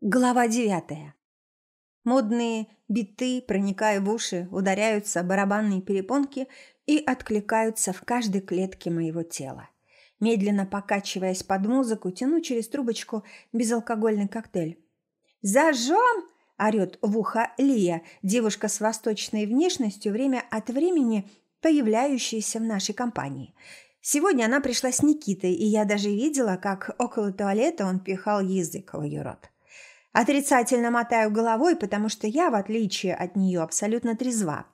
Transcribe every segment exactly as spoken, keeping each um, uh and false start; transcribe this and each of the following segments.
Глава девятая. Модные биты, проникая в уши, ударяются о барабанные перепонки и откликаются в каждой клетке моего тела. Медленно покачиваясь под музыку, тяну через трубочку безалкогольный коктейль. «Зажжем!» – орет в ухо Лия, девушка с восточной внешностью, время от времени появляющаяся в нашей компании. Сегодня она пришла с Никитой, и я даже видела, как около туалета он пихал язык в ее рот. Отрицательно мотаю головой, потому что я, в отличие от нее, абсолютно трезва.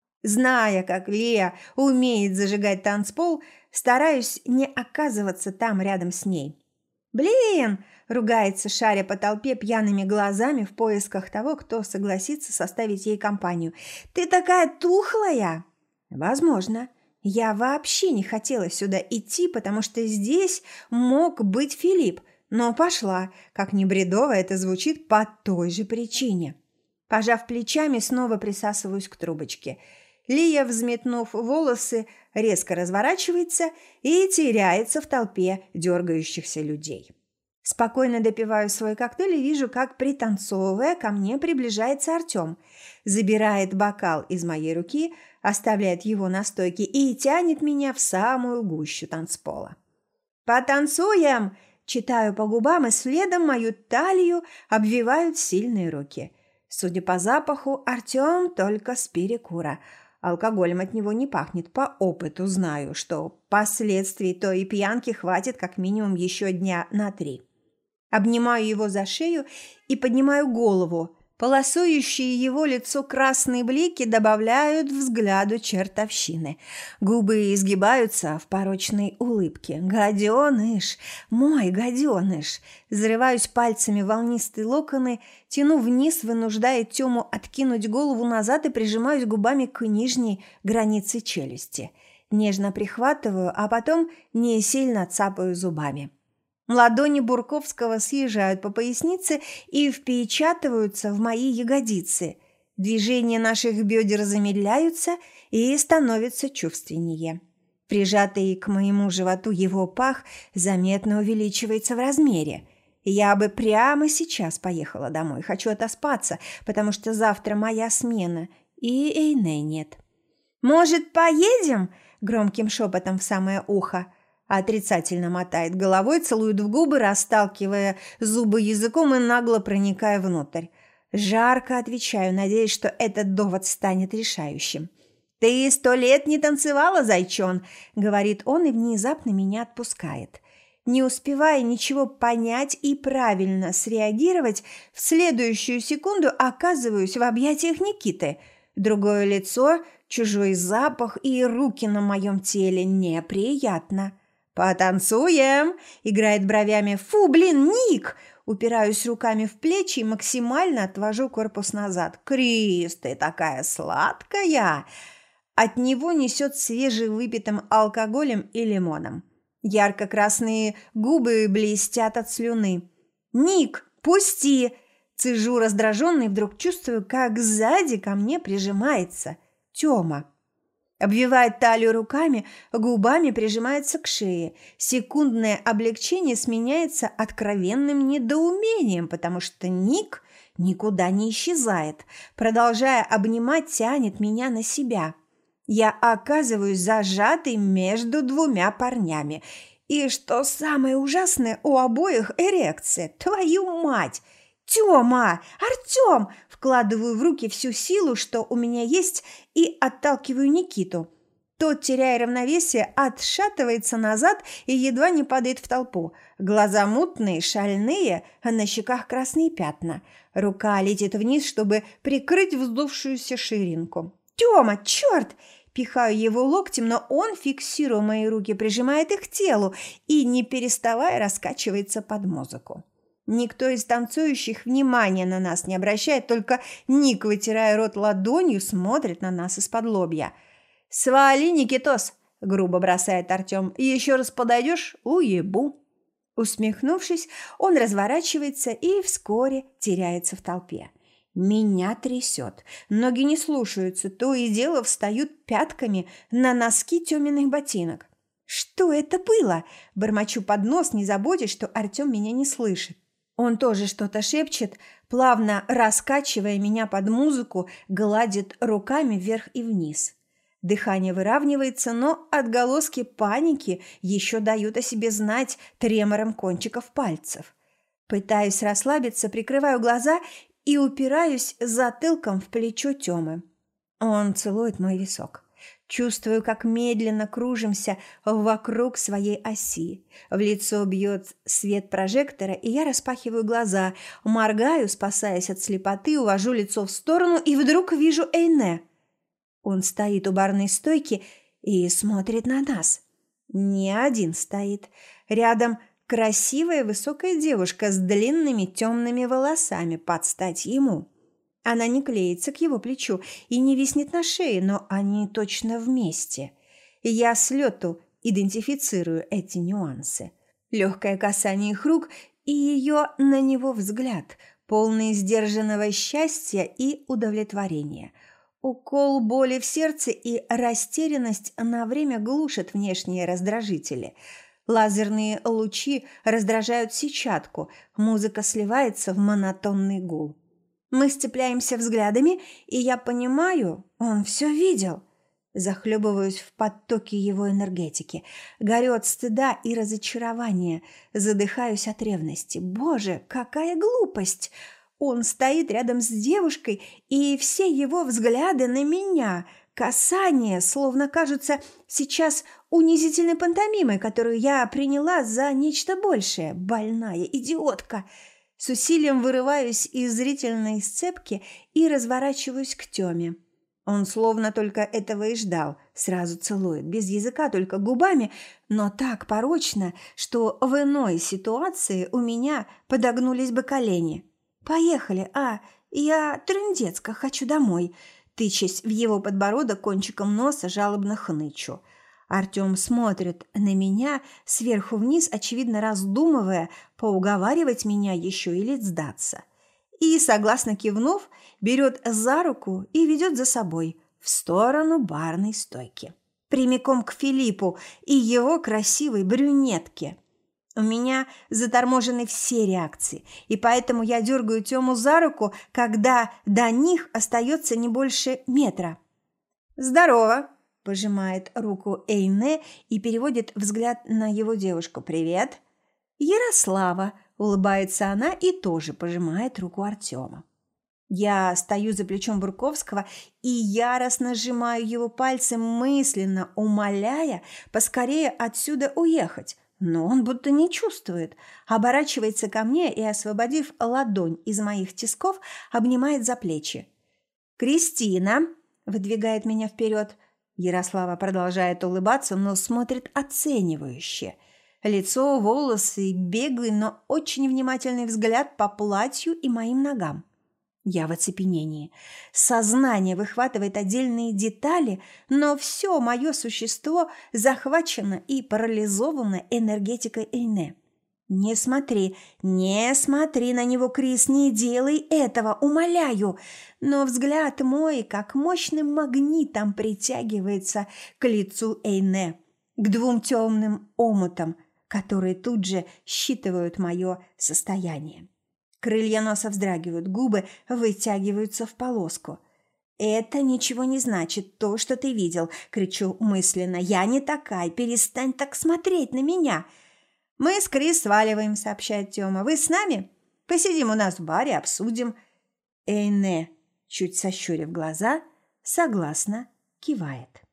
Зная, как Лея умеет зажигать танцпол, стараюсь не оказываться там рядом с ней. «Блин!» – ругается, шаря по толпе пьяными глазами в поисках того, кто согласится составить ей компанию. «Ты такая тухлая!» «Возможно. Я вообще не хотела сюда идти, потому что здесь мог быть Филипп. Но пошла, как ни бредово это звучит, по той же причине. Пожав плечами, снова присасываюсь к трубочке. Лия, взметнув волосы, резко разворачивается и теряется в толпе дергающихся людей. Спокойно допиваю свой коктейль и вижу, как, пританцовывая, ко мне приближается Артем. Забирает бокал из моей руки, оставляет его на стойке и тянет меня в самую гущу танцпола. «Потанцуем!» Читаю по губам, и следом мою талию обвивают сильные руки. Судя по запаху, Артем только с перекура. Алкоголем от него не пахнет, по опыту знаю, что последствий той пьянки хватит как минимум еще дня на три. Обнимаю его за шею и поднимаю голову. Полосующие его лицо красные блики добавляют взгляду чертовщины. Губы изгибаются в порочной улыбке. «Гаденыш! Мой гаденыш!» Зарываюсь пальцами в волнистые локоны, тяну вниз, вынуждая Тему откинуть голову назад и прижимаюсь губами к нижней границе челюсти. Нежно прихватываю, а потом не сильно цапаю зубами. Ладони Бурковского съезжают по пояснице и впечатываются в мои ягодицы. Движения наших бедер замедляются и становятся чувственнее. Прижатый к моему животу его пах заметно увеличивается в размере. Я бы прямо сейчас поехала домой. Хочу отоспаться, потому что завтра моя смена, и Эйне нет. «Может, поедем?» – громким шепотом в самое ухо. Отрицательно мотает головой, целует в губы, расталкивая зубы языком и нагло проникая внутрь. Жарко отвечаю, надеясь, что этот довод станет решающим. «Ты сто лет не танцевала, зайчон!» – говорит он и внезапно меня отпускает. Не успевая ничего понять и правильно среагировать, в следующую секунду оказываюсь в объятиях Никиты. Другое лицо, чужой запах и руки на моем теле неприятно. «Потанцуем!» – играет бровями. «Фу, блин, Ник!» Упираюсь руками в плечи и максимально отвожу корпус назад. «Крис, ты такая сладкая!» От него несет свежевыпитым алкоголем и лимоном. Ярко-красные губы блестят от слюны. «Ник, пусти!» Цежу раздраженно и вдруг чувствую, как сзади ко мне прижимается Тёма. Обвивает талию руками, губами прижимается к шее. Секундное облегчение сменяется откровенным недоумением, потому что Ник никуда не исчезает. Продолжая обнимать, тянет меня на себя. Я оказываюсь зажатой между двумя парнями. И что самое ужасное, у обоих эрекция. Твою мать! «Тёма! Артём!» Вкладываю в руки всю силу, что у меня есть, и отталкиваю Никиту. Тот, теряя равновесие, отшатывается назад и едва не падает в толпу. Глаза мутные, шальные, а на щеках красные пятна. Рука летит вниз, чтобы прикрыть вздувшуюся ширинку. «Тёма, чёрт!» Пихаю его локтем, но он, фиксируя мои руки, прижимает их к телу и, не переставая, раскачивается под музыку. Никто из танцующих внимания на нас не обращает, только Ник, вытирая рот ладонью, смотрит на нас из-под лобья. «Свали, Никитос!» – грубо бросает Артем. «Еще раз подойдешь – уебу!» Усмехнувшись, он разворачивается и вскоре теряется в толпе. Меня трясет. Ноги не слушаются, то и дело встают пятками на носки Тёминых ботинок. «Что это было?» – бормочу под нос, не заботясь, что Артем меня не слышит. Он тоже что-то шепчет, плавно раскачивая меня под музыку, гладит руками вверх и вниз. Дыхание выравнивается, но отголоски паники еще дают о себе знать тремором кончиков пальцев. Пытаюсь расслабиться, прикрываю глаза и упираюсь затылком в плечо Тёмы. Он целует мой висок. Чувствую, как медленно кружимся вокруг своей оси. В лицо бьет свет прожектора, и я распахиваю глаза, моргаю, спасаясь от слепоты, увожу лицо в сторону, и вдруг вижу Эйне. Он стоит у барной стойки и смотрит на нас. Не один стоит. Рядом красивая высокая девушка с длинными темными волосами под стать ему. Она не клеится к его плечу и не виснет на шее, но они точно вместе. Я с лету идентифицирую эти нюансы. Легкое касание их рук и ее на него взгляд, полный сдержанного счастья и удовлетворения. Укол боли в сердце и растерянность на время глушат внешние раздражители. Лазерные лучи раздражают сетчатку, музыка сливается в монотонный гул. Мы сцепляемся взглядами, и я понимаю, он все видел. Захлебываюсь в потоке его энергетики. Горю от стыда и разочарования. Задыхаюсь от ревности. Боже, какая глупость! Он стоит рядом с девушкой, и все его взгляды на меня, касания, словно кажутся сейчас унизительной пантомимой, которую я приняла за нечто большее. Больная идиотка! С усилием вырываюсь из зрительной сцепки и разворачиваюсь к Тёме. Он словно только этого и ждал, сразу целует, без языка, только губами, но так порочно, что в иной ситуации у меня подогнулись бы колени. «Поехали, а, я трындецко, хочу домой», тычась в его подбородок кончиком носа, жалобно хнычу. Артём смотрит на меня сверху вниз, очевидно раздумывая, поуговаривать меня еще или сдаться. И, согласно кивнув, берет за руку и ведет за собой в сторону барной стойки. Прямиком к Филиппу и его красивой брюнетке. У меня заторможены все реакции, и поэтому я дергаю Тему за руку, когда до них остается не больше метра. «Здорово!» – пожимает руку Эйне и переводит взгляд на его девушку. «Привет!» «Ярослава!» – улыбается она и тоже пожимает руку Артема. Я стою за плечом Бурковского и яростно сжимаю его пальцы, мысленно умоляя поскорее отсюда уехать. Но он будто не чувствует, оборачивается ко мне и, освободив ладонь из моих тисков, обнимает за плечи. «Кристина!» – выдвигает меня вперед. Ярослава продолжает улыбаться, но смотрит оценивающе. Лицо, волосы, беглый, но очень внимательный взгляд по платью и моим ногам. Я в оцепенении. Сознание выхватывает отдельные детали, но все мое существо захвачено и парализовано энергетикой Эйне. «Не смотри, не смотри на него, Крис, не делай этого, умоляю!» Но взгляд мой, как мощным магнитом, притягивается к лицу Эйне, к двум темным омутам, которые тут же считывают мое состояние. Крылья носа вздрагивают, губы вытягиваются в полоску. «Это ничего не значит, то, что ты видел», – кричу мысленно. «Я не такая, перестань так смотреть на меня». «Мы с Крис сваливаем», – сообщает Тёма. «Вы с нами? Посидим у нас в баре, обсудим». Эйне, чуть сощурив глаза, согласно кивает.